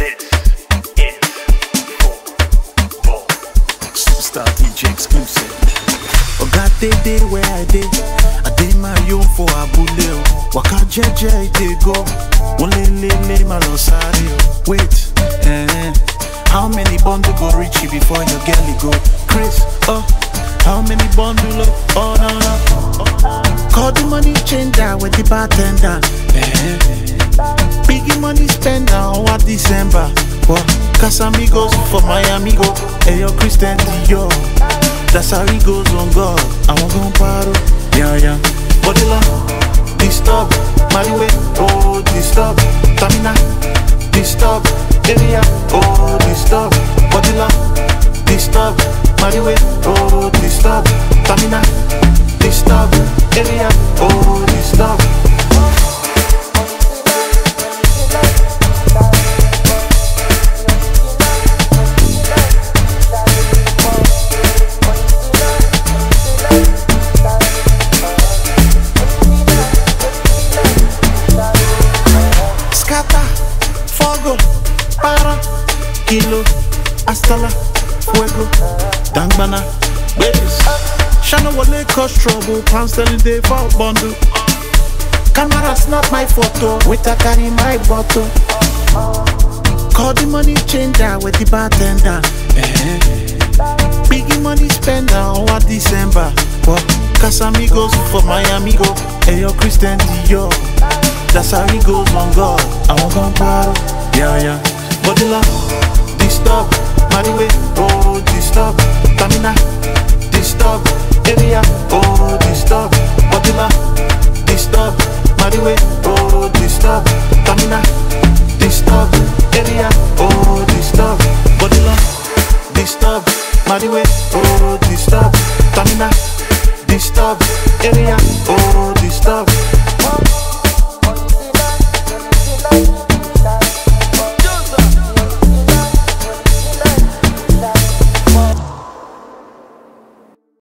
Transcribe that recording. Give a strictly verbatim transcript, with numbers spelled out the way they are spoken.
Superstar D J exclusive. Oga dey dey where I dey, I dey my own for abule o. Waka jeje e dey go, won le le le ma lo sare o. Wait, eh, how many bundle go reach you before your girl go? Chris, oh, how many bundle oh, oh no no. Call the money changer with the bartender. Eh, biggie money spender on what December. What? Casamigos for Miami go. Hey yo, Christian Dior. That's how he goes on God. I won't go paro. Yeah, yeah. Body love, disturb. Mariwe, oh, disturb. Tamina, disturb. Area, oh, disturb. Body love, disturb. Mariwe, oh, disturb. Tamina, disturb. Area, oh, disturb. Para, kilo, hasta la fuego, dangbana, babies. Shana wale cause trouble, pounds telling day for bundle. Camera snap my photo, wait I carry my bottle. Call the money changer with the bartender. Eh. Biggie money spender on what December. What? Casamigos for Miami go. Hey yo, Christian Dior. That's how he goes on God. I won't go paro. Yeah, yeah. Body love, disturb. Mariwe, oh, disturb. Tamina, disturb. Area, oh, disturb. Body love, disturb. Mariwe, oh, disturb. Tamina, disturb. Area, oh, disturb. Body love, disturb. Mariwe, oh, disturb. Tamina, disturb. Area, oh.